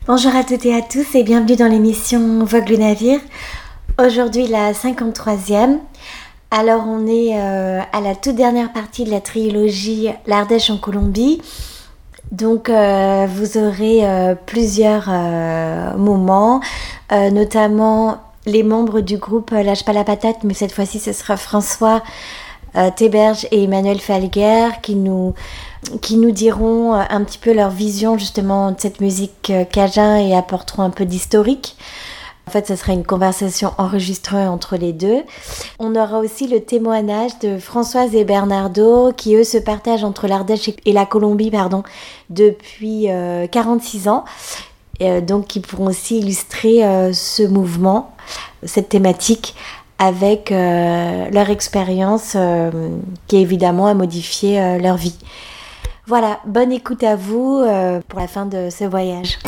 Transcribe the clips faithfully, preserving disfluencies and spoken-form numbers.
Bonjour à toutes et à tous et bienvenue dans l'émission Vogue le Navire. Aujourd'hui la cinquante-troisième. Alors on est euh, à la toute dernière partie de la trilogie L'Ardèche en Colombie. Donc euh, vous aurez euh, plusieurs euh, moments, euh, notamment les membres du groupe euh, Lâche pas la patate, mais cette fois-ci ce sera François euh, Théberge et Emmanuel Falguer qui nous, qui nous diront euh, un petit peu leur vision justement de cette musique euh, cajun et apporteront un peu d'historique. En fait, ce sera une conversation enregistrée entre les deux. On aura aussi le témoignage de Françoise et Bernardo qui, eux, se partagent entre l'Ardèche et la Colombie pardon, depuis euh, quarante-six ans. Et, euh, donc, qui pourront aussi illustrer euh, ce mouvement, cette thématique, avec euh, leur expérience euh, qui, évidemment, a modifié euh, leur vie. Voilà, bonne écoute à vous euh, pour la fin de ce voyage.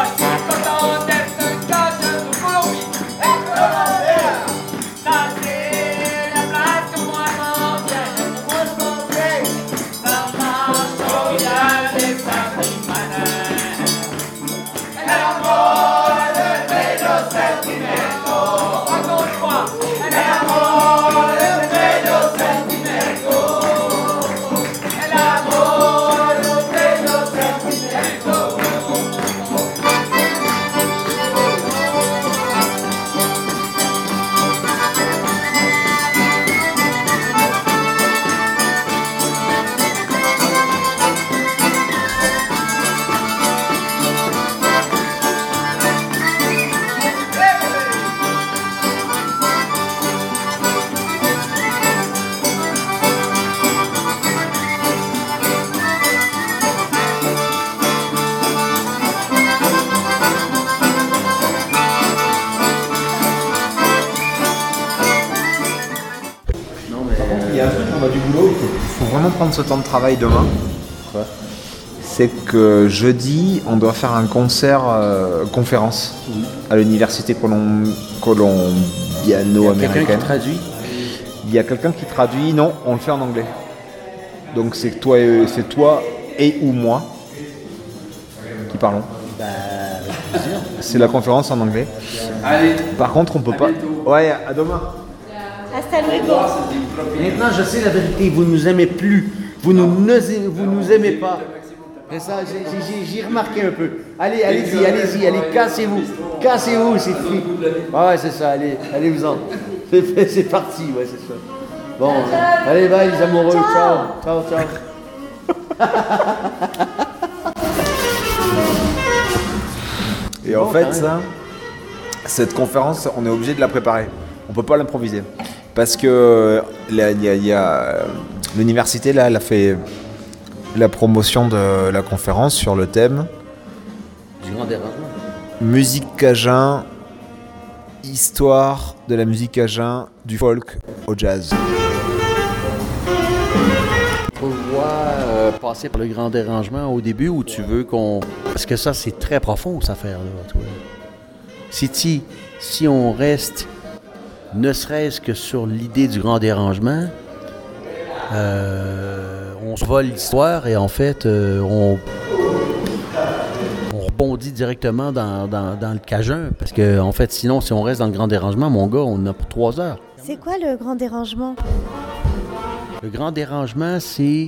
Il faut vraiment prendre ce temps de travail demain. Ouais. C'est que jeudi, on doit faire un concert euh, conférence oui. à l'université colom- colombiano-américaine. Il y a quelqu'un qui traduit Il y a quelqu'un qui traduit, non, on le fait en anglais. Donc c'est toi et, c'est toi et ou moi qui parlons. Bah, c'est la conférence en anglais. Allez. Par contre, on peut pas. Ouais, à demain. Hasta luego. Maintenant, je sais la vérité, vous ne nous aimez plus. Vous nous, ne, vous nous aimez pas. Et ça, j'ai, j'ai, j'ai remarqué un peu. Allez, allez-y, allez-y, allez, cassez-vous. Cassez-vous, c'est fini. Ah ouais, c'est ça, allez, allez-vous-en. C'est, c'est parti, ouais, c'est ça. Bon, allez, bye les amoureux, ciao, ciao, ciao. Et en fait, ça, cette conférence, on est obligé de la préparer. On peut pas l'improviser. Parce que là, y a, y a, l'université, là, elle a fait la promotion de la conférence sur le thème du grand dérangement. Musique cajun, histoire de la musique cajun, du folk au jazz. On voit euh, passer par le grand dérangement au début où tu veux qu'on... Parce que ça, c'est très profond, cette affaire-là. Toi. Si, tu, si on reste... ne serait-ce que sur l'idée du grand dérangement, euh, on se vole l'histoire et en fait, euh, on, on rebondit directement dans, dans, dans le cajun. Parce que, en fait, sinon, si on reste dans le grand dérangement, mon gars, on en a pour trois heures. C'est quoi le grand dérangement? Le grand dérangement, c'est...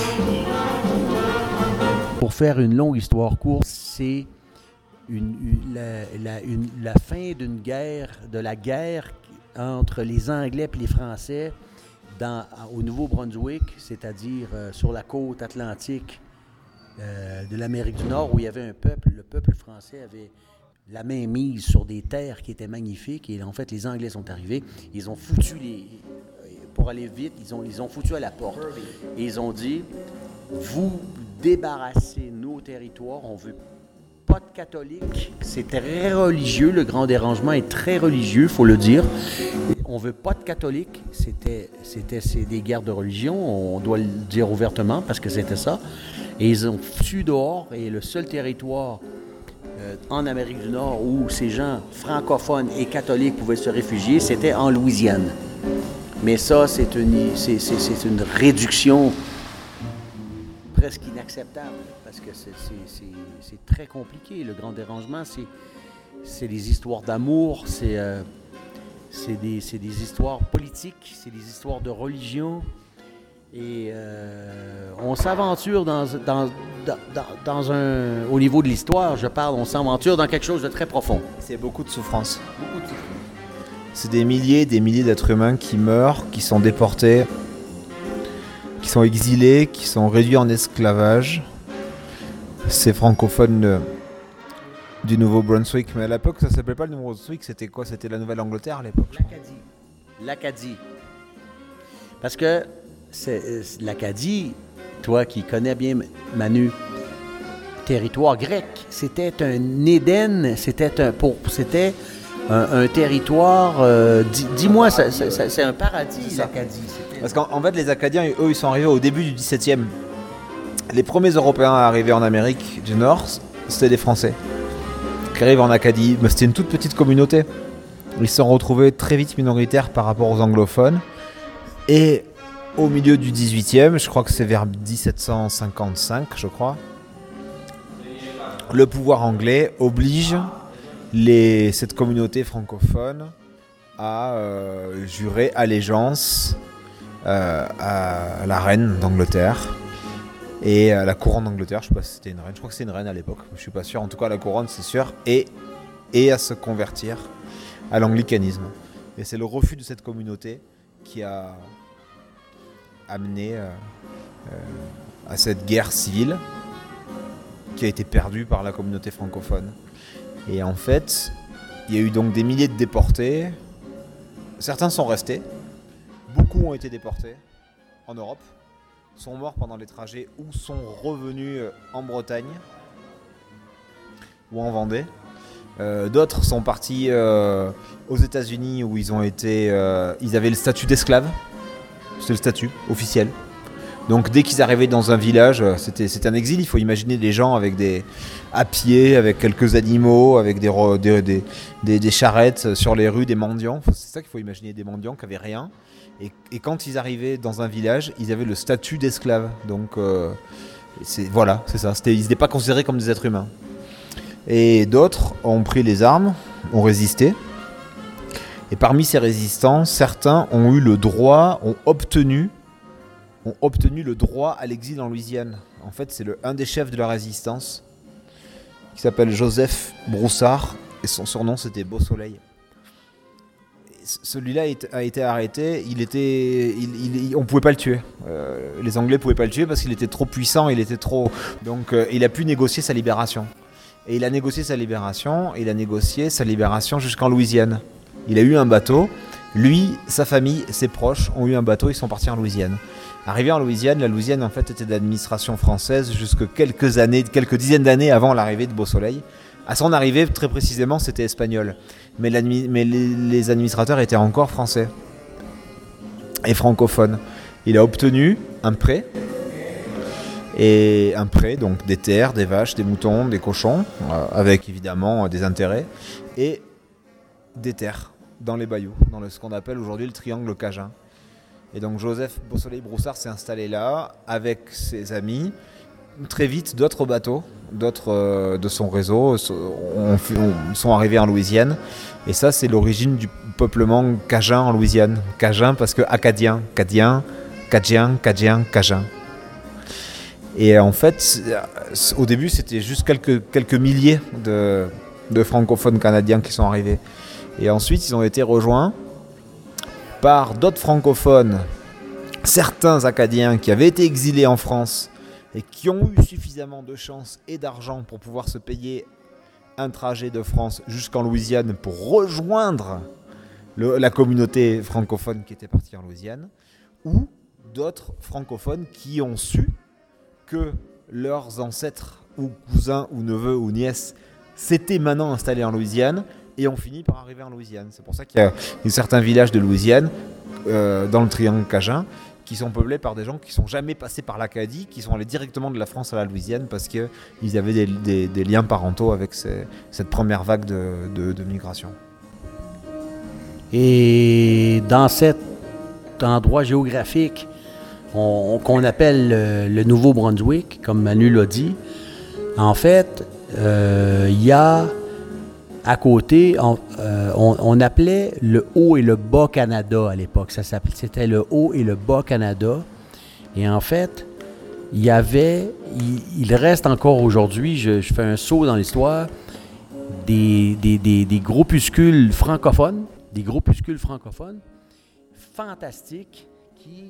Pour faire une longue histoire courte, c'est une, une, la, la, une, la fin d'une guerre, de la guerre entre les Anglais et les Français dans, au Nouveau-Brunswick, c'est-à-dire euh, sur la côte atlantique euh, de l'Amérique du Nord, où il y avait un peuple. Le peuple français avait la main mise sur des terres qui étaient magnifiques. Et en fait, les Anglais sont arrivés. Ils ont foutu les... Pour aller vite, ils ont, ils ont foutu à la porte. Et ils ont dit, vous débarrassez nos territoires, on veut pas de catholiques. C'est très religieux, le grand dérangement est très religieux, il faut le dire. On veut pas de catholiques, c'était, c'était c'est des guerres de religion, on doit le dire ouvertement parce que c'était ça. Et ils ont foutu dehors, et le seul territoire euh, en Amérique du Nord où ces gens francophones et catholiques pouvaient se réfugier, c'était en Louisiane. Mais ça, c'est une, c'est, c'est, c'est une réduction presque inacceptable parce que c'est, c'est, c'est, c'est très compliqué. Le grand dérangement, c'est, c'est des histoires d'amour, c'est, euh, c'est, des, c'est des histoires politiques, c'est des histoires de religion. Et euh, on s'aventure dans, dans, dans, dans un... Au niveau de l'histoire, je parle, on s'aventure dans quelque chose de très profond. C'est beaucoup de souffrance. Beaucoup de souffrance. C'est des milliers des milliers d'êtres humains qui meurent, qui sont déportés, qui sont exilés, qui sont réduits en esclavage. Ces francophones euh, du Nouveau-Brunswick. Mais à l'époque, ça ne s'appelait pas le Nouveau-Brunswick, c'était quoi? C'était la Nouvelle-Angleterre à l'époque. L'Acadie. L'Acadie. Parce que c'est, l'Acadie, toi qui connais bien Manu, territoire grec, c'était un Éden, c'était un, pour, c'était un, un territoire, euh, dis, dis-moi, ça, ça, ça, c'est un paradis, c'est l'Acadie. C'était... Parce qu'en en fait, les Acadiens, eux, ils sont arrivés au début du dix-septième. Les premiers Européens à arriver en Amérique du Nord, c'était des Français qui arrivent en Acadie. Mais c'était une toute petite communauté. Ils se sont retrouvés très vite minoritaires par rapport aux anglophones. Et au milieu du dix-huitième, je crois que c'est vers dix-sept cent cinquante-cinq, je crois, le pouvoir anglais oblige les, cette communauté francophone à euh, jurer allégeance euh, à la reine d'Angleterre et à la couronne d'Angleterre. Je ne sais pas si c'était une reine, je crois que c'est une reine à l'époque, je ne suis pas sûr, en tout cas la couronne c'est sûr, et, et à se convertir à l'anglicanisme. Et c'est le refus de cette communauté qui a amené euh, euh, à cette guerre civile qui a été perdue par la communauté francophone. Et en fait, il y a eu donc des milliers de déportés. Certains sont restés. Beaucoup ont été déportés en Europe, sont morts pendant les trajets ou sont revenus en Bretagne ou en Vendée. Euh, d'autres sont partis euh, aux États-Unis où ils ont été, euh, ils avaient le statut d'esclave. C'était le statut officiel. Donc dès qu'ils arrivaient dans un village, c'était, c'était un exil. Il faut imaginer des gens avec des, à pied, avec quelques animaux, avec des, des, des, des, des charrettes sur les rues, des mendiants. C'est ça qu'il faut imaginer, des mendiants qui n'avaient rien. Et, et quand ils arrivaient dans un village, ils avaient le statut d'esclave. Donc euh, c'est, voilà, c'est ça. C'était, ils n'étaient pas considérés comme des êtres humains. Et d'autres ont pris les armes, ont résisté. Et parmi ces résistants, certains ont eu le droit, ont obtenu, ont obtenu le droit à l'exil en Louisiane. En fait, c'est le, un des chefs de la résistance, qui s'appelle Joseph Broussard, et son surnom c'était Beau Soleil. Et celui-là a été arrêté, il était, il, il, on ne pouvait pas le tuer. Euh, les Anglais ne pouvaient pas le tuer parce qu'il était trop puissant, il était trop... Donc euh, il a pu négocier sa libération. Et il a négocié sa libération, il a négocié sa libération jusqu'en Louisiane. Il a eu un bateau, lui, sa famille, ses proches ont eu un bateau, ils sont partis en Louisiane. Arrivé en Louisiane, la Louisiane en fait était d'administration française jusque quelques années, quelques dizaines d'années avant l'arrivée de Beau Soleil. À son arrivée, très précisément, c'était espagnol. Mais, mais les, les administrateurs étaient encore français et francophones. Il a obtenu un prêt, et un prêt, donc des terres, des vaches, des moutons, des cochons, euh, avec évidemment des intérêts, et des terres dans les bayous, dans le, ce qu'on appelle aujourd'hui le triangle cajun. Et donc Joseph Beau Soleil Broussard s'est installé là avec ses amis. Très vite, d'autres bateaux, d'autres euh, de son réseau ont, ont, sont arrivés en Louisiane. Et ça, c'est l'origine du peuplement cajun en Louisiane. Cajun parce que acadien, cadien, cadien, cadien, cajun. Et en fait, au début, c'était juste quelques, quelques milliers de, de francophones canadiens qui sont arrivés. Et ensuite, ils ont été rejoints par d'autres francophones, certains Acadiens qui avaient été exilés en France et qui ont eu suffisamment de chance et d'argent pour pouvoir se payer un trajet de France jusqu'en Louisiane pour rejoindre le, la communauté francophone qui était partie en Louisiane, ou d'autres francophones qui ont su que leurs ancêtres ou cousins ou neveux ou nièces s'étaient maintenant installés en Louisiane et ont fini par arriver en Louisiane. C'est pour ça qu'il y a certains villages de Louisiane euh, dans le triangle cajun qui sont peuplés par des gens qui ne sont jamais passés par l'Acadie, qui sont allés directement de la France à la Louisiane parce qu'ils avaient des, des, des liens parentaux avec ces, cette première vague de, de, de migration. Et dans cet endroit géographique, on, qu'on appelle le, le Nouveau-Brunswick, comme Manu l'a dit. En fait, euh, il y a à côté, on, euh, on, on appelait le Haut et le Bas-Canada à l'époque. Ça s'appelait, c'était le Haut et le Bas-Canada. Et en fait, il y avait, il, il reste encore aujourd'hui, je, je fais un saut dans l'histoire, des, des, des, des groupuscules francophones, des groupuscules francophones fantastiques qui,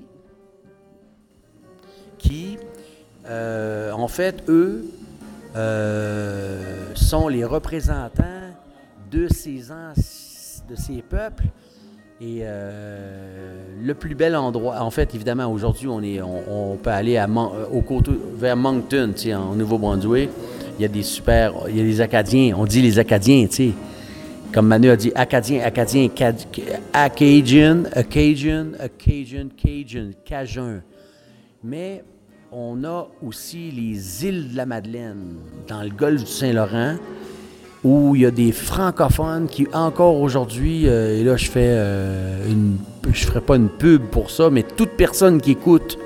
qui euh, en fait, eux, euh, sont les représentants de ces, de ces peuples. Et euh, le plus bel endroit, en fait, évidemment, aujourd'hui, on, est, on, on peut aller à Mon, au côté, vers Moncton, tu sais, en Nouveau-Brunswick. Il y a des super, il y a des Acadiens, on dit les Acadiens, tu sais. Comme Manu a dit, Acadien, Acadien, Acadian, Acadian, Acadian, Cajun, Cajun. Mais on a aussi les îles de la Madeleine, dans le golfe du Saint-Laurent, où il y a des francophones qui, encore aujourd'hui, euh, et là, je fais euh, une... Je ferai pas une pub pour ça, mais toute personne qui écoute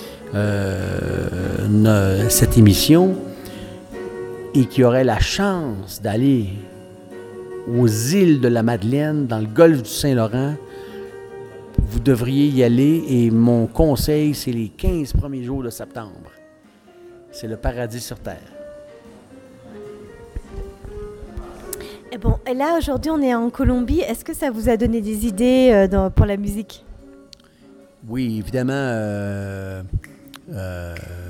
euh, une, cette émission et qui aurait la chance d'aller aux îles de la Madeleine, dans le golfe du Saint-Laurent, vous devriez y aller, et mon conseil, c'est les quinze premiers jours de septembre. C'est le paradis sur Terre. Et bon, et là, aujourd'hui, on est en Colombie. Est-ce que ça vous a donné des idées euh, dans, pour la musique? Oui, évidemment. Euh, euh,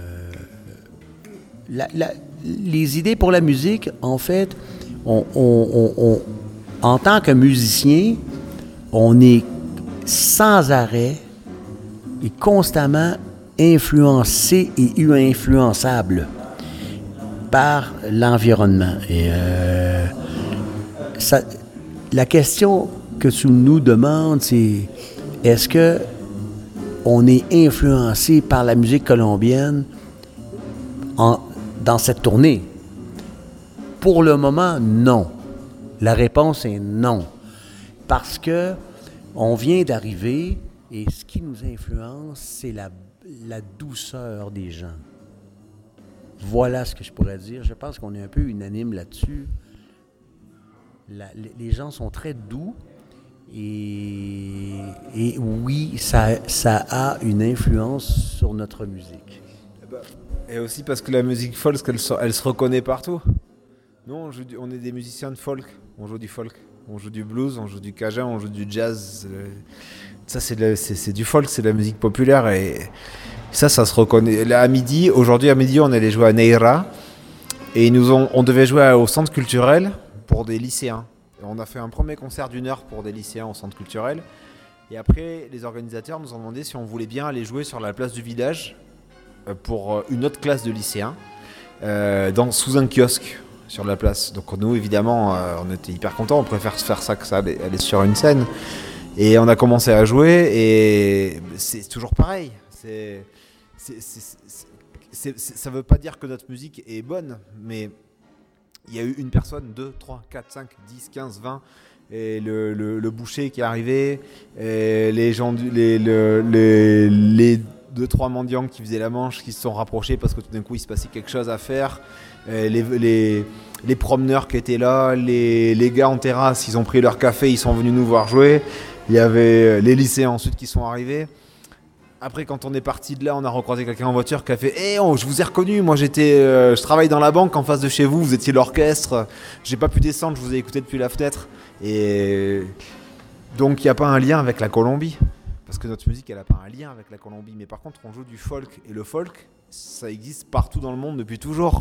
la, la, les idées pour la musique, en fait, on, on, on, on, en tant que musicien, on est sans arrêt et constamment influencé et influençable par l'environnement. Et euh, ça, la question que tu nous demandes, c'est est-ce que on est influencé par la musique colombienne en, dans cette tournée? Pour le moment, non. La réponse est non. Parce que on vient d'arriver et ce qui nous influence, c'est la, la douceur des gens. Voilà ce que je pourrais dire. Je pense qu'on est un peu unanime là-dessus. La, les gens sont très doux et, et oui, ça, ça a une influence sur notre musique. Et aussi parce que la musique folk, elle, elle se reconnaît partout. Nous, on, joue du, on est des musiciens de folk, on joue du folk. On joue du blues, on joue du cajun, on joue du jazz. Ça, c'est, de, c'est, c'est du folk, c'est de la musique populaire. Et ça, ça se reconnaît. Là, à midi, aujourd'hui à midi, on allait jouer à Neira. Et ils nous ont, on devait jouer au centre culturel pour des lycéens. Et on a fait un premier concert d'une heure pour des lycéens au centre culturel. Et après, les organisateurs nous ont demandé si on voulait bien aller jouer sur la place du village pour une autre classe de lycéens, euh, dans, sous un kiosque. Sur la place. Donc nous, évidemment, euh, on était hyper contents. On préfère faire ça que ça, aller, aller sur une scène. Et on a commencé à jouer et c'est toujours pareil. C'est, c'est, c'est, c'est, c'est, c'est, ça ne veut pas dire que notre musique est bonne, mais il y a eu une personne, deux, trois, quatre, cinq, dix, quinze, vingt, et le, le, le boucher qui est arrivé, et les gens, du, les, le, les, les deux, trois mendiants qui faisaient la manche, qui se sont rapprochés parce que tout d'un coup, il se passait quelque chose à faire. Les, les, les promeneurs qui étaient là, les, les gars en terrasse, ils ont pris leur café, ils sont venus nous voir jouer. Il y avait les lycéens ensuite qui sont arrivés. Après, quand on est parti de là, on a recroisé quelqu'un en voiture qui a fait hey, « oh, je vous ai reconnu, moi j'étais, euh, je travaille dans la banque en face de chez vous, vous étiez l'orchestre, j'ai pas pu descendre, je vous ai écouté depuis la fenêtre. » Et donc il n'y a pas un lien avec la Colombie, parce que notre musique elle n'a pas un lien avec la Colombie. Mais par contre, on joue du folk, et le folk, ça existe partout dans le monde depuis toujours.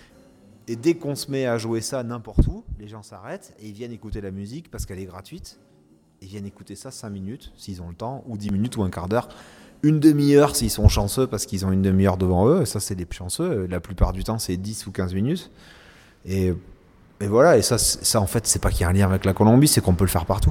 Et dès qu'on se met à jouer ça n'importe où, les gens s'arrêtent et ils viennent écouter la musique parce qu'elle est gratuite. Ils viennent écouter ça cinq minutes s'ils ont le temps, ou dix minutes ou un quart d'heure. Une demi-heure s'ils sont chanceux parce qu'ils ont une demi-heure devant eux. Et ça, c'est des chanceux. La plupart du temps, c'est dix ou quinze minutes. Et, et voilà, et ça, ça, en fait, c'est pas qu'il y a un lien avec la Colombie, c'est qu'on peut le faire partout.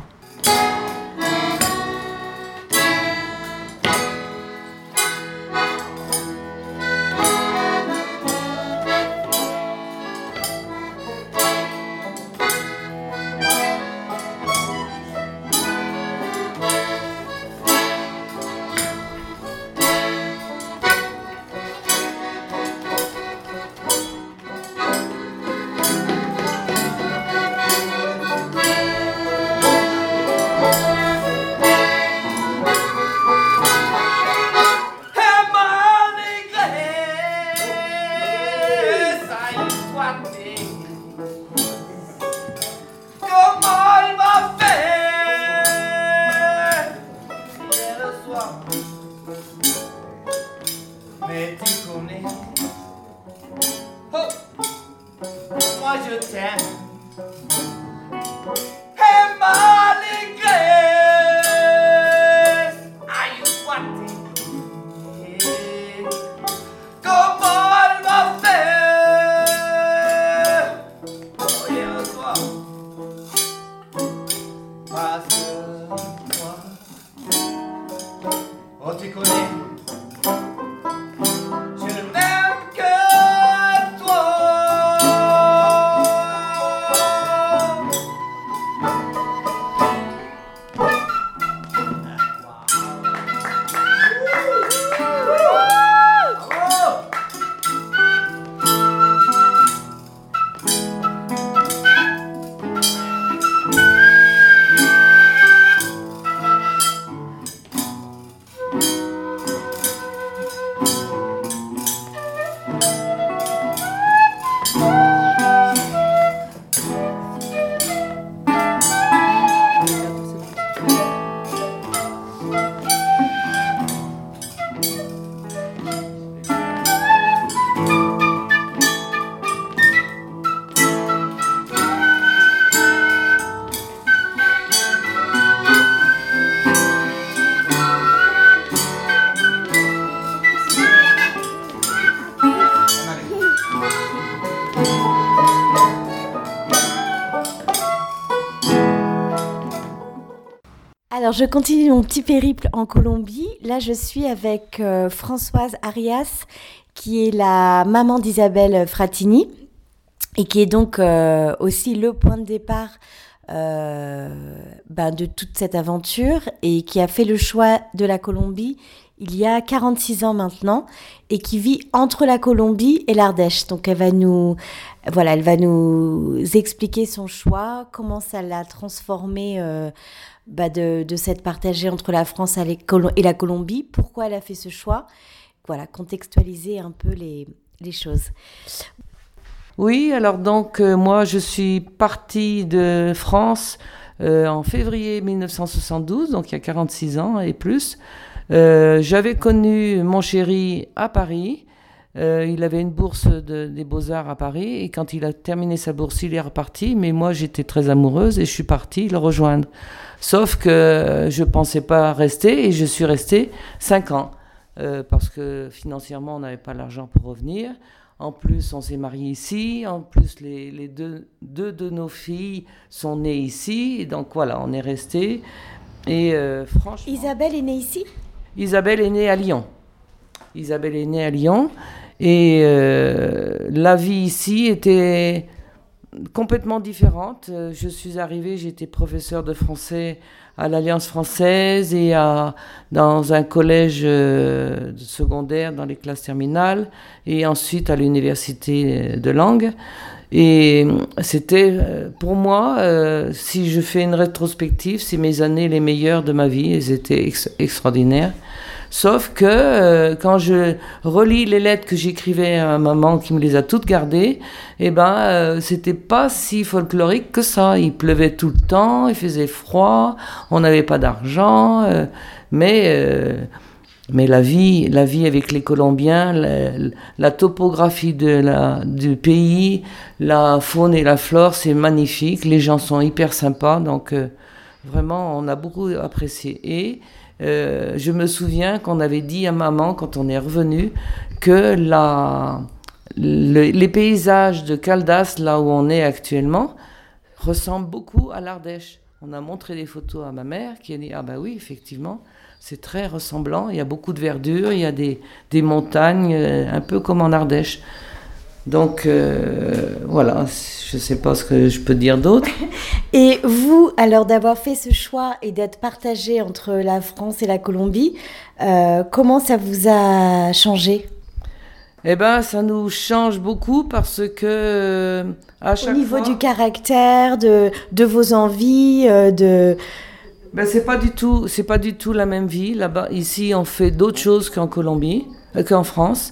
moi je t'aime. Et malgré aïe ouaté, comment elle m'a fait. Oh hier soir, parce que moi, oh tu connais, je n'aime que toi. Alors, je continue mon petit périple en Colombie. Là, je suis avec euh, Françoise Arias, qui est la maman d'Isabelle Frattini et qui est donc euh, aussi le point de départ euh, ben, de toute cette aventure et qui a fait le choix de la Colombie il y a quarante-six ans maintenant et qui vit entre la Colombie et l'Ardèche. Donc, elle va nous, voilà, elle va nous expliquer son choix, comment ça l'a transformé euh, bah de, de s'être partagée entre la France et la Colombie, pourquoi elle a fait ce choix, voilà, contextualiser un peu les, les choses. Oui, alors donc euh, moi je suis partie de France euh, en février mille neuf cent soixante-douze, donc il y a quarante-six ans et plus. Euh, j'avais connu mon chéri à Paris. Euh, il avait une bourse de, des Beaux-Arts à Paris et quand il a terminé sa bourse, il est reparti. Mais moi, j'étais très amoureuse et je suis partie le rejoindre. Sauf que je ne pensais pas rester et je suis restée cinq ans euh, parce que financièrement, on n'avait pas l'argent pour revenir. En plus, on s'est mariés ici. En plus, les, les deux, deux de nos filles sont nées ici. Et donc voilà, on est restés. Et euh, franchement... Isabelle est née ici ? Isabelle est née à Lyon. Isabelle est née à Lyon. Et euh, la vie ici était complètement différente. Je suis arrivée, j'étais professeure de français à l'Alliance française et à, dans un collège euh, secondaire dans les classes terminales et ensuite à l'université de langue. Et c'était, pour moi, euh, si je fais une rétrospective, c'est mes années les meilleures de ma vie. Elles étaient ex- extraordinaires. Sauf que euh, quand je relis les lettres que j'écrivais à maman, qui me les a toutes gardées, eh ben, euh, c'était pas si folklorique que ça. Il pleuvait tout le temps, il faisait froid, on n'avait pas d'argent, euh, mais euh, mais la vie, la vie avec les Colombiens, la, la topographie de la du pays, la faune et la flore, c'est magnifique. Les gens sont hyper sympas, donc euh, vraiment, on a beaucoup apprécié. Et Euh, je me souviens qu'on avait dit à maman, quand on est revenu, que la, le, les paysages de Caldas, là où on est actuellement, ressemblent beaucoup à l'Ardèche. On a montré des photos à ma mère qui a dit « Ah ben oui, effectivement, c'est très ressemblant. Il y a beaucoup de verdure, il y a des, des montagnes, euh, un peu comme en Ardèche. » Donc, euh, voilà, je ne sais pas ce que je peux dire d'autre. Et vous, alors d'avoir fait ce choix et d'être partagé entre la France et la Colombie, euh, comment ça vous a changé ? Eh bien, ça nous change beaucoup parce que à chaque Au niveau fois, du caractère, de, de vos envies, euh, de... Ben, c'est pas du tout, c'est pas du tout la même vie. Là-bas, ici, on fait d'autres choses qu'en Colombie, euh, qu'en France.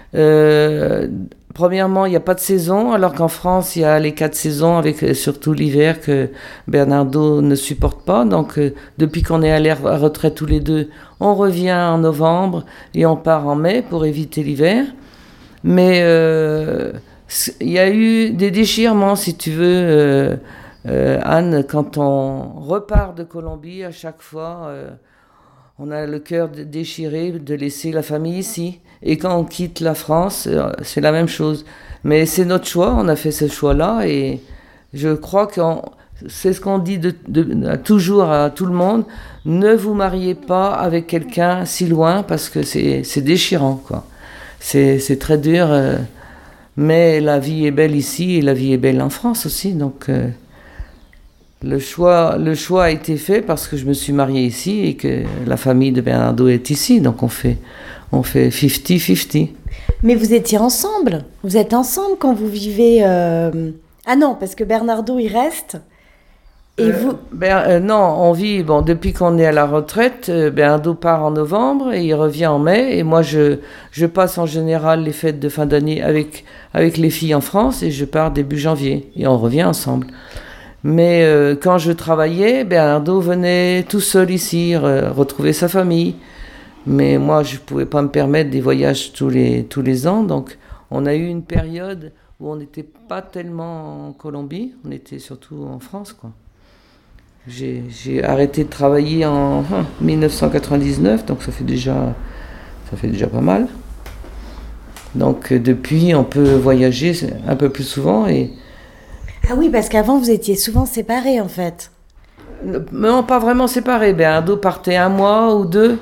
Euh, Premièrement, il n'y a pas de saison, alors qu'en France, il y a les quatre saisons, avec euh, surtout l'hiver que Bernardo ne supporte pas. Donc, euh, depuis qu'on est allés à retraite tous les deux, on revient en novembre et on part en mai pour éviter l'hiver. Mais euh, il y a eu des déchirements, si tu veux, euh, euh, Anne, quand on repart de Colombie, à chaque fois, euh, on a le cœur déchiré de laisser la famille ici. Et quand on quitte la France, euh, c'est la même chose. Mais c'est notre choix, on a fait ce choix-là, et je crois que c'est ce qu'on dit de, de, de, toujours à tout le monde, ne vous mariez pas avec quelqu'un si loin, parce que c'est, c'est déchirant, quoi. C'est, c'est très dur, euh, mais la vie est belle ici, et la vie est belle en France aussi, donc euh, le choix, le choix a été fait parce que je me suis mariée ici, et que la famille de Bernardo est ici, donc on fait, on fait cinquante cinquante. Mais vous étiez ensemble, vous êtes ensemble quand vous vivez... Euh... Ah non, parce que Bernardo, il reste... Et euh, vous ben, euh, Non, on vit, bon, depuis qu'on est à la retraite, euh, Bernardo part en novembre et il revient en mai. Et moi, je, je passe en général les fêtes de fin d'année avec, avec les filles en France, et je pars début janvier. Et on revient ensemble. Mais euh, quand je travaillais, Bernardo venait tout seul ici, re- retrouver sa famille. Mais moi, je ne pouvais pas me permettre des voyages tous les, tous les ans. Donc, on a eu une période où on n'était pas tellement en Colombie, on était surtout en France, quoi. J'ai, j'ai arrêté de travailler en hein, dix-neuf cent quatre-vingt-dix-neuf, donc ça fait déjà, ça fait déjà pas mal. Donc, euh, depuis, on peut voyager un peu plus souvent. Et... Ah oui, parce qu'avant, vous étiez souvent séparés, en fait. Non, pas vraiment séparés. Bernardo partait un mois ou deux.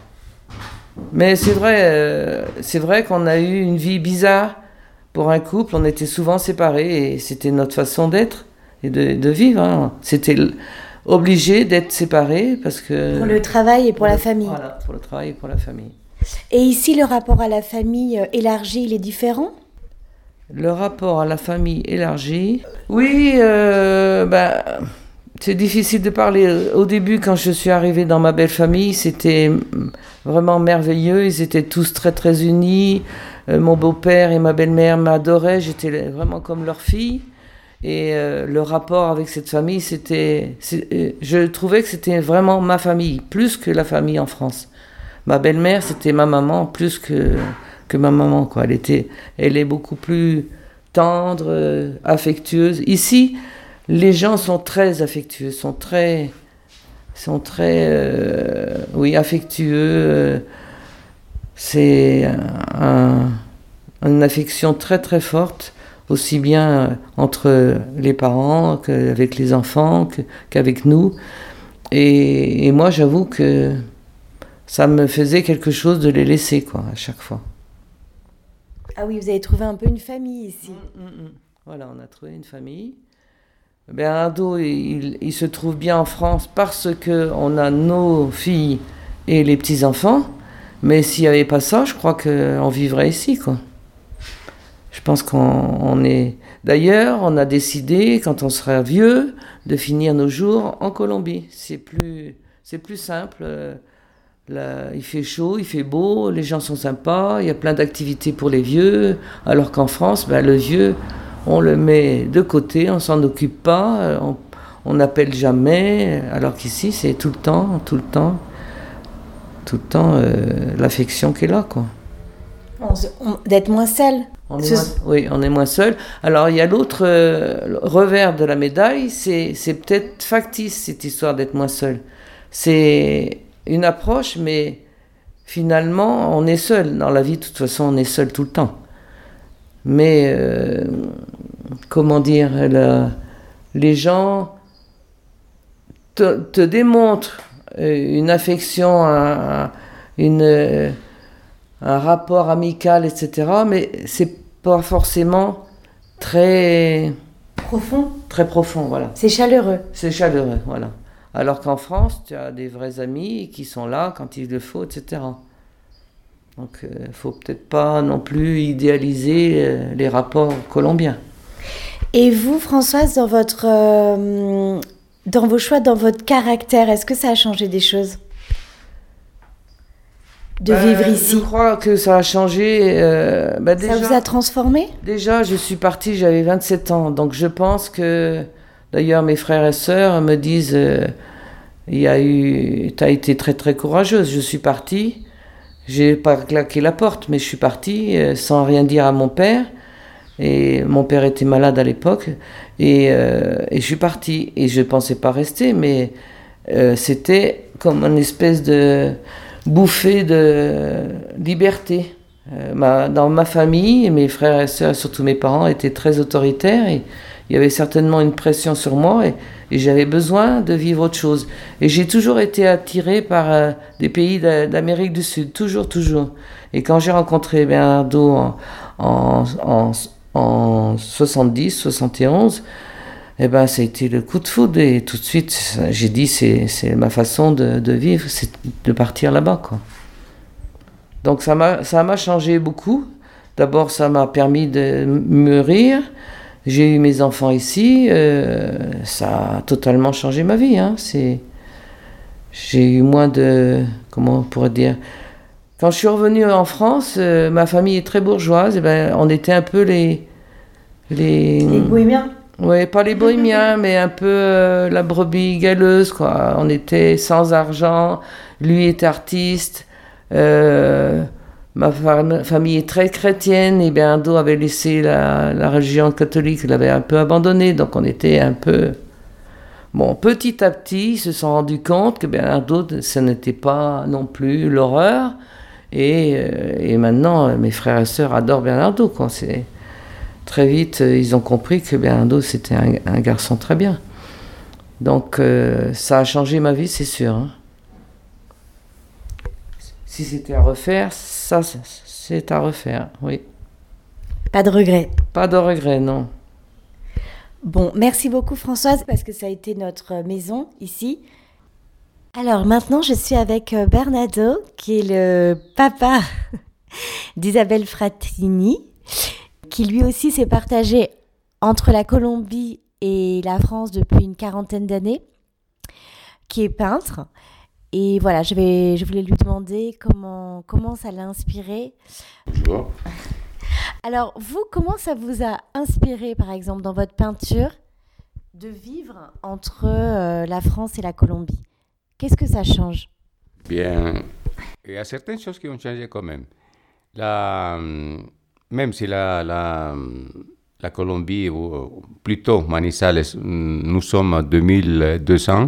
Mais c'est vrai, euh, c'est vrai qu'on a eu une vie bizarre pour un couple. On était souvent séparés, et c'était notre façon d'être et de, de vivre. Hein. C'était obligé d'être séparés parce que... Pour le travail et pour, pour le, la famille. Voilà, pour le travail et pour la famille. Et ici, le rapport à la famille élargie, il est différent ? Le rapport à la famille élargie... Oui, euh, ben... C'est difficile de parler. Au début, quand je suis arrivée dans ma belle famille, c'était vraiment merveilleux. Ils étaient tous très, très unis. Euh, mon beau-père et ma belle-mère m'adoraient. J'étais vraiment comme leur fille. Et euh, le rapport avec cette famille, c'était... C'est, euh, je trouvais que c'était vraiment ma famille, plus que la famille en France. Ma belle-mère, c'était ma maman, plus que, que ma maman, quoi. Elle était, elle est beaucoup plus tendre, euh, affectueuse. Ici... Les gens sont très affectueux, sont très, sont très, euh, oui, affectueux. Euh, c'est un, une affection très très forte, aussi bien entre les parents qu'avec les enfants, que, qu'avec nous. Et, et moi, j'avoue que ça me faisait quelque chose de les laisser, quoi, à chaque fois. Ah oui, vous avez trouvé un peu une famille ici. Mmh, mmh. Voilà, on a trouvé une famille. Bernardo, il, il se trouve bien en France parce qu'on a nos filles et les petits-enfants. Mais s'il n'y avait pas ça, je crois qu'on vivrait ici, quoi. Je pense qu'on on est... D'ailleurs, on a décidé, quand on sera vieux, de finir nos jours en Colombie. C'est plus, c'est plus simple. Là, il fait chaud, il fait beau, les gens sont sympas, il y a plein d'activités pour les vieux. Alors qu'en France, ben, le vieux... On le met de côté, on s'en occupe pas, on n'appelle jamais, alors qu'ici c'est tout le temps, tout le temps, tout le temps euh, l'affection qui est là, quoi. On, on, d'être moins seul. On est moins, oui, on est moins seul. Alors il y a l'autre euh, revers de la médaille, c'est, c'est peut-être factice cette histoire d'être moins seul. C'est une approche, mais finalement on est seul. Dans la vie, de toute façon, on est seul tout le temps. Mais, euh, comment dire, la, les gens te, te démontrent une affection, un, une, un rapport amical, et cetera. Mais c'est pas forcément très... Profond. Très profond, voilà. C'est chaleureux. C'est chaleureux, voilà. Alors qu'en France, tu as des vrais amis qui sont là quand il le faut, et cetera. Donc, il euh, ne faut peut-être pas non plus idéaliser euh, les rapports colombiens. Et vous, Françoise, dans, votre, euh, dans vos choix, dans votre caractère, est-ce que ça a changé des choses de euh, vivre ici? Je crois que ça a changé. Euh, bah déjà, ça vous a transformé? Déjà, je suis partie, j'avais vingt-sept ans. Donc, je pense que, d'ailleurs, mes frères et sœurs me disent euh, il y a eu, tu as été très, très courageuse. Je suis partie. J'ai pas claqué la porte, mais je suis partie euh, sans rien dire à mon père. Et mon père était malade à l'époque. Et, euh, et je suis partie. Et je ne pensais pas rester, mais euh, c'était comme une espèce de bouffée de liberté. Euh, ma, dans ma famille, mes frères et sœurs, surtout mes parents, étaient très autoritaires. Et il y avait certainement une pression sur moi. Et, et j'avais besoin de vivre autre chose. Et j'ai toujours été attirée par euh, des pays de, d'Amérique du Sud. Toujours, toujours. Et quand j'ai rencontré Bernardo en, en, en, en soixante-dix, soixante et onze, eh ben, ça a été le coup de foudre. Et tout de suite, j'ai dit, c'est, c'est ma façon de, de vivre, c'est de partir là-bas, quoi. Donc ça m'a, ça m'a changé beaucoup. D'abord, ça m'a permis de mûrir. J'ai eu mes enfants ici. Euh, ça a totalement changé ma vie. Hein. C'est, j'ai eu moins de... Comment on pourrait dire... Quand je suis revenue en France, euh, ma famille est très bourgeoise. Et ben, on était un peu les... Les, les bohémiens. Oui, pas les bohémiens, mais un peu euh, la brebis galeuse, quoi. On était sans argent. Lui était artiste. Euh, ma fam- famille est très chrétienne et Bernardo avait laissé la, la religion catholique, il l'avait un peu abandonnée, donc on était un peu... Bon, petit à petit, ils se sont rendus compte que Bernardo, ce n'était pas non plus l'horreur, et, euh, et maintenant, mes frères et sœurs adorent Bernardo, quoi. C'est... Très vite, ils ont compris que Bernardo, c'était un, un garçon très bien. Donc, euh, ça a changé ma vie, c'est sûr, hein. Si c'était à refaire, ça, c'est à refaire, oui. Pas de regret. Pas de regret, non. Bon, merci beaucoup Françoise, parce que ça a été notre maison ici. Alors maintenant, je suis avec Bernardo, qui est le papa d'Isabelle Frattini, qui lui aussi s'est partagé entre la Colombie et la France depuis une quarantaine d'années, qui est peintre. Et voilà, je, vais, je voulais lui demander comment, comment ça l'a inspiré. Bonjour. Alors, vous, comment ça vous a inspiré, par exemple, dans votre peinture, de vivre entre euh, la France et la Colombie? Qu'est-ce que ça change? Bien, il y a certaines choses qui ont changé quand même. La, même si la, la, la Colombie, ou plutôt Manizales, nous sommes à deux mille deux cents,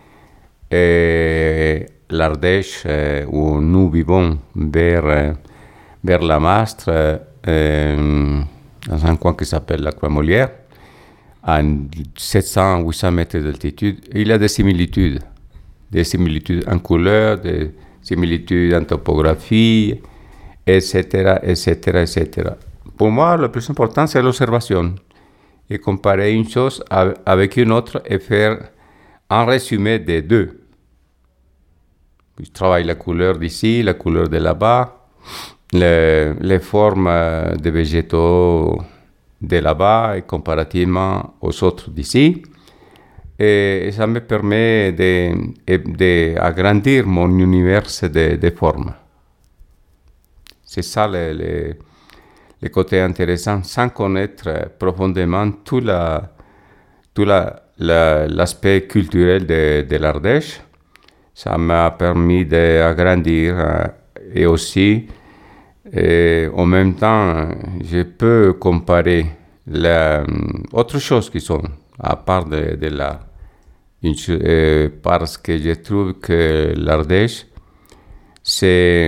et l'Ardèche, euh, où nous vivons vers, vers la Mastre, euh, dans un coin qui s'appelle la Croix-Molière, à sept cents à huit cents mètres d'altitude, il y a des similitudes, des similitudes en couleur, des similitudes en topographie, et cetera, et cetera, et cetera. Pour moi, le plus important, c'est l'observation, et comparer une chose avec une autre et faire un résumé des deux. Je travaille la couleur d'ici, la couleur de là-bas, les, les formes des végétaux de là-bas et comparativement aux autres d'ici. Et ça me permet d'agrandir mon univers de, de formes. C'est ça le, le, le côté intéressant, sans connaître profondément tout, la, tout la, la, l'aspect culturel de, de l'Ardèche. Ça m'a permis d'agrandir euh, et aussi, et en même temps, je peux comparer la, autre chose qui sont, à part de, de la... Une, euh, parce que je trouve que l'Ardèche, c'est...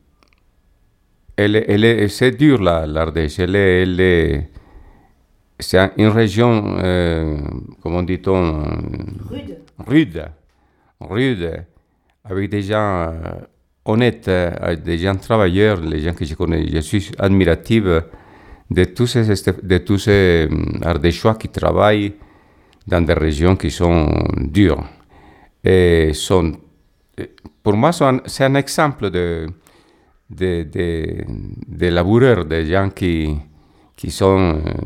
Elle, elle est, c'est dur, la, l'Ardèche. Elle est, elle est, c'est une région, euh, comment dit-on? Rude. Rude. Rude. Avec des gens euh, honnêtes, euh, des gens travailleurs, les gens que je connais. Je suis admiratif de tous ces, de tous ces Ardéchois qui travaillent dans des régions qui sont dures. Et sont, pour moi, sont, c'est un exemple de, de, de, de laboureurs, de gens qui, qui sont euh,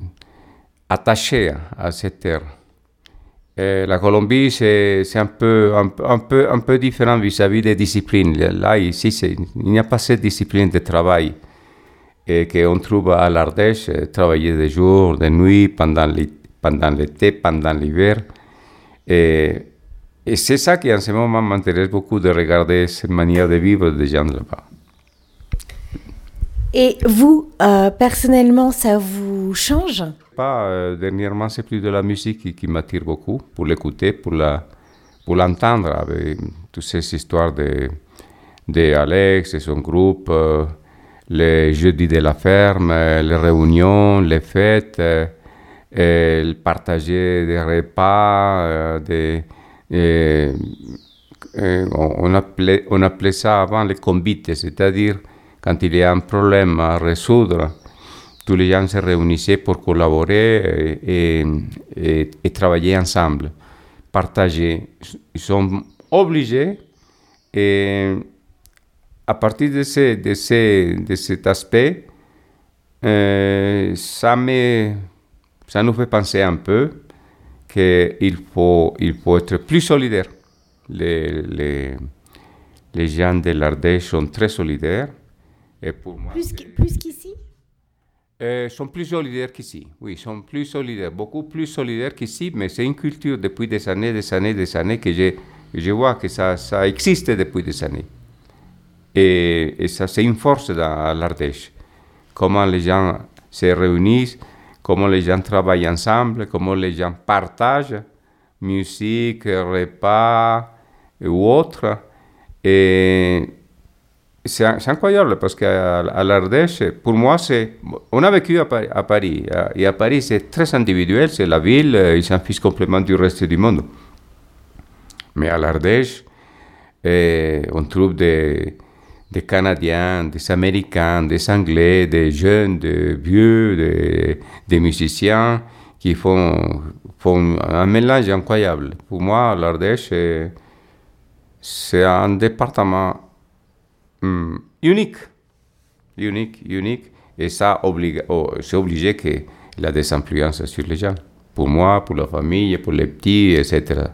attachés à cette terre. Et la Colombie, c'est, c'est un, peu, un, un, peu, un peu différent vis-à-vis des disciplines. Là, ici, c'est, il n'y a pas cette discipline de travail et qu'on trouve à l'Ardèche, travailler de jour, de nuit, pendant, les, pendant l'été, pendant l'hiver. Et, et c'est ça qui, en ce moment, m'intéresse beaucoup de regarder cette manière de vivre des gens là-bas. Et vous, euh, personnellement, ça vous change? Pas, euh, dernièrement, c'est plus de la musique qui, qui m'attire beaucoup, pour l'écouter, pour la, pour l'entendre, avec toutes ces histoires de, de Alex et son groupe, euh, les jeudis de la ferme, euh, les réunions, les fêtes, euh, et le partager des repas, euh, des, et, et on, on, appelait, on appelait ça avant les convites, c'est-à-dire quand il y a un problème à résoudre, tous les gens se réunissaient pour collaborer et, et, et travailler ensemble, partager. Ils sont obligés et à partir de, ce, de, ce, de cet aspect, euh, ça, me, ça nous fait penser un peu qu'il faut, il faut être plus solidaire. Les, les, les gens de l'Ardèche sont très solidaires. Et pour moi, plus, plus qu'ici? Euh, sont plus solidaires qu'ici, oui, sont plus solidaires, beaucoup plus solidaires qu'ici, mais c'est une culture depuis des années, des années, des années que je, je vois que ça, ça existe depuis des années. Et, et ça, c'est une force dans l'Ardèche. Comment les gens se réunissent, comment les gens travaillent ensemble, comment les gens partagent musique, repas ou autre. Et c'est, c'est incroyable parce qu'à à l'Ardèche, pour moi, c'est, on a vécu à Paris, à Paris, et à Paris, c'est très individuel, c'est la ville, ils s'en fichent complètement du reste du monde. Mais à l'Ardèche, eh, on trouve des, des Canadiens, des Américains, des Anglais, des jeunes, des vieux, des, des musiciens qui font, font un mélange incroyable. Pour moi, l'Ardèche, c'est, c'est un département hum, unique, unique, unique. Et ça, obliga, oh, c'est obligé qu'il a des influences sur les gens. Pour moi, pour la famille, pour les petits, et cetera.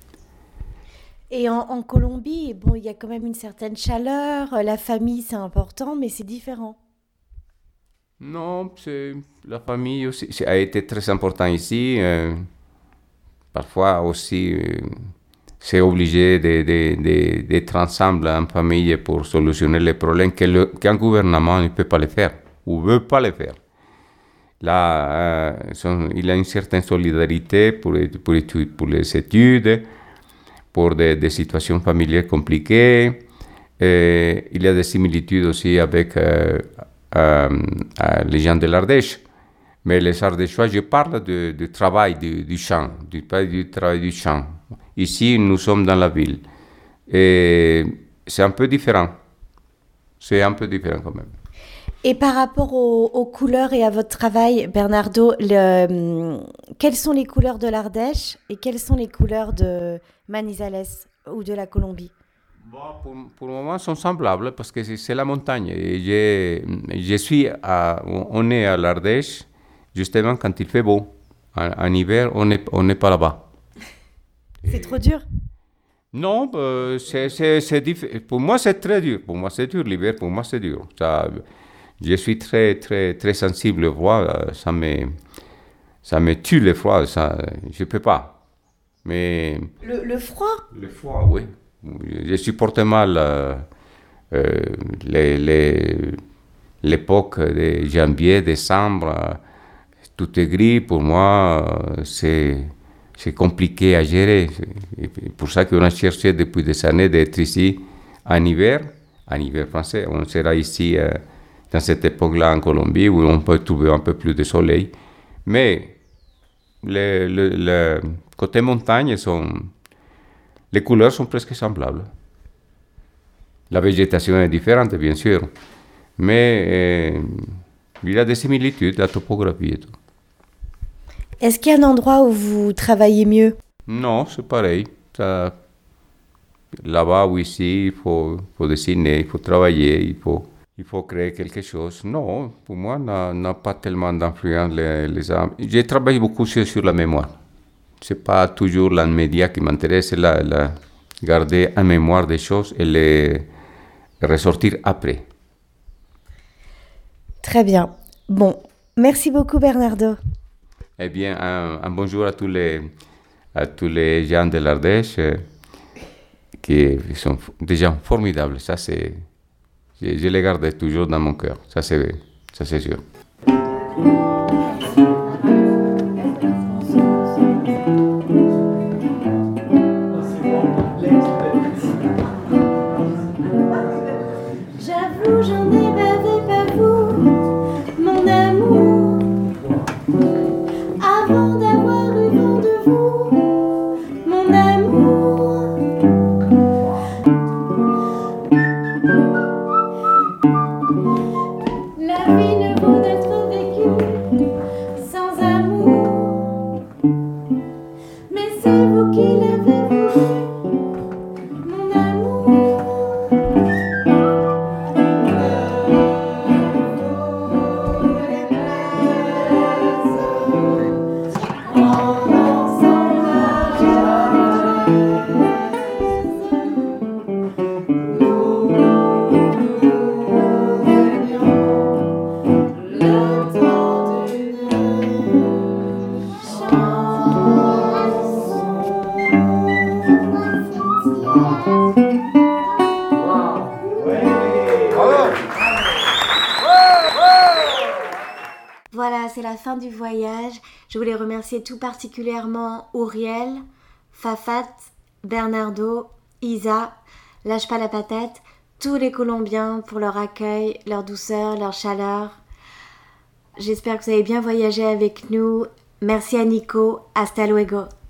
Et en, en Colombie, bon, il y a quand même une certaine chaleur, la famille c'est important, mais c'est différent. Non, c'est, la famille aussi c'est, a été très important ici. Euh, parfois aussi, euh, c'est obligé de, de, de, d'être ensemble en famille pour solutionner les problèmes que le, qu'un gouvernement ne peut pas le faire ou ne veut pas le faire. Là, euh, son, il y a une certaine solidarité pour, pour, pour les études, pour des, des situations familières compliquées. Et il y a des similitudes aussi avec euh, euh, euh, les gens de l'Ardèche. Mais les Ardéchois, je parle de, du travail du, du champ, du, du travail du champ. Ici, nous sommes dans la ville. Et c'est un peu différent. C'est un peu différent quand même. Et par rapport aux, aux couleurs et à votre travail, Bernardo, le, quelles sont les couleurs de l'Ardèche et quelles sont les couleurs de Manizales ou de la Colombie? Bon, pour, pour le moment, sont semblables parce que c'est, c'est la montagne. Et je, je suis à, on est à l'Ardèche justement quand il fait beau. En, en hiver, on n'est on n'est pas là-bas. C'est et trop dur? Non, euh, c'est, c'est, c'est diff- pour moi, c'est très dur. Pour moi, c'est dur. L'hiver, pour moi, c'est dur. Ça, je suis très, très, très sensible au froid. Ça me, ça me tue le froid. Ça, je ne peux pas. Mais le, le froid? Le froid, oui. Je supporte mal euh, euh, les, les, l'époque de janvier, décembre. Tout est gris. Pour moi, c'est, c'est compliqué à gérer. C'est pour ça qu'on a cherché depuis des années d'être ici en hiver, en hiver français. On sera ici euh, dans cette époque-là en Colombie où on peut trouver un peu plus de soleil. Mais le, le, le côté montagne, sont, les couleurs sont presque semblables. La végétation est différente, bien sûr, mais euh, il y a des similitudes, la topographie et tout. Est-ce qu'il y a un endroit où vous travaillez mieux? Non, c'est pareil. Ça, là-bas ou ici, il faut, faut dessiner, il faut travailler, il faut, il faut créer quelque chose. Non, pour moi, n'a, n'a pas tellement d'influence les, les arts. Je travaille beaucoup sur, sur la mémoire. C'est pas toujours la média qui m'intéresse, c'est la, la, garder en mémoire des choses et les ressortir après. Très bien. Bon, merci beaucoup Bernardo. Eh bien, un, un bonjour à tous les, à tous les gens de l'Ardèche euh, qui sont des gens formidables. Ça, c'est, je, je les garde toujours dans mon cœur, ça c'est, ça c'est sûr. J'avoue, j'en ai bavé, pas vous, mon amour. Avant d'avoir eu vent de vous, mon amour. La vie ne vaut d'être vécue sans amour. Mais c'est vous qui l'avez voulu, mon amour. Voilà, c'est la fin du voyage. Je voulais remercier tout particulièrement Ouriel, Fafat, Bernardo, Isa, Lâche pas la patate, tous les Colombiens pour leur accueil, leur douceur, leur chaleur. J'espère que vous avez bien voyagé avec nous. Merci à Nico. Hasta luego.